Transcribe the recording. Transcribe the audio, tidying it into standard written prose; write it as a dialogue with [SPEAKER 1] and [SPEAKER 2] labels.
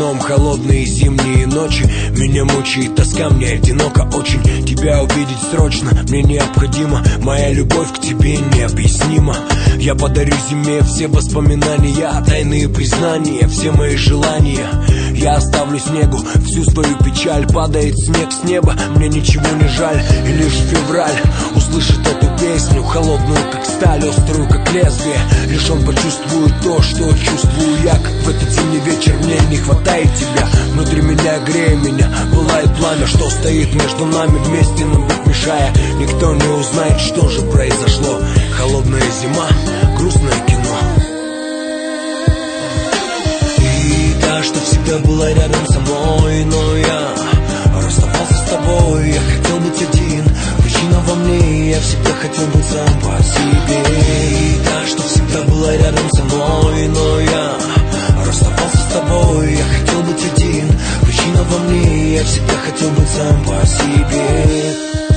[SPEAKER 1] окном холодные зимние ночи. Меня мучает тоска, мне одиноко очень. Тебя увидеть срочно, мне необходимо. Моя любовь к тебе необъяснима. Я подарю зиме все воспоминания, тайные признания, все мои желания. Я оставлю снегу всю свою печаль. Падает снег с неба, мне ничего не жаль. И лишь февраль услышит эту песню, холодную как сталь, острую как лезвие. Лишь он почувствует то, что чувствую я. Как в этот зимний вечер мне не хватает тебя. Внутри меня, грея меня, пылает пламя, что стоит между нами, вместе нам быть мешая. Никто не узнает, что же произошло. Холодная зима, грустное кино. И та, что всегда была рядом со мной, но я расставался с тобой. Я хотел быть один, причина во мне. Я всегда хотел быть сам по себе. И та, что всегда была рядом со мной, но я расставался с тобой. Я хотел быть один, причина во мне. Я всегда хотел быть сам по себе.